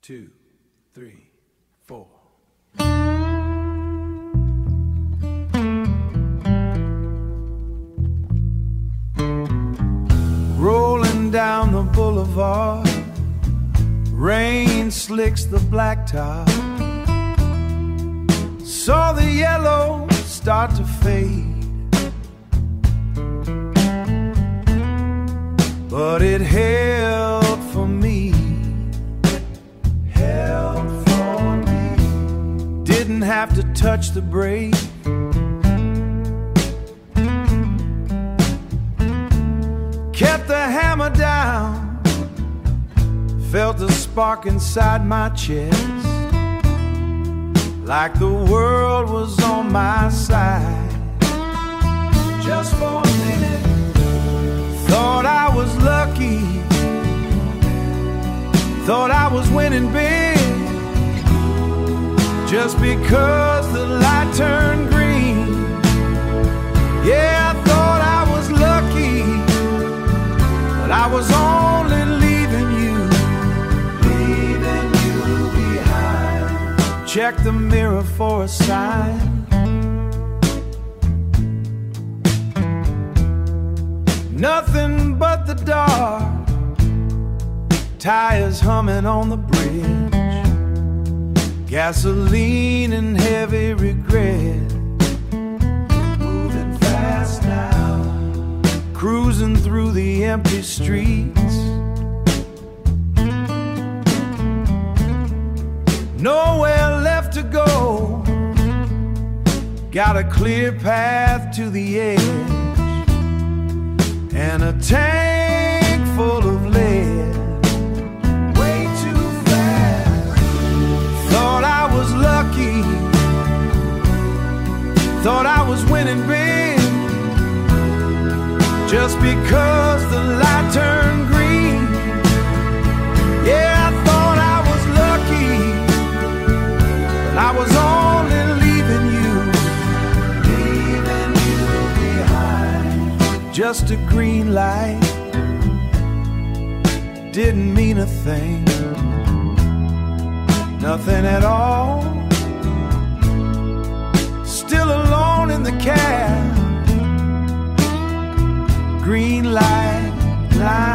2, 3, 4. Rolling down the boulevard, rain slicks the blacktop. Saw the yellow start to fade, but it held for me. Didn't have to touch the brake. Kept the hammer down. Felt the spark inside my chest, like the world was on my side. Just for a minute, thought I was lucky, thought I was winning big, just because the light turned green. Yeah, I thought I was lucky, but I was only leaving you behind. Check the mirror for a sign. Nothing but the dark, tires humming on the bridge, gasoline and heavy regret. Moving fast now, cruising through the empty streets. Nowhere left to go, got a clear path to the edge, and a tank full of lead. Way too fast. Thought I was lucky, thought I was winning big, just because the light turned green. Yeah, I thought I was lucky, but I was only leaving you behind. Just a green light didn't mean a thing, nothing at all. Still alone in the cab, green light, light.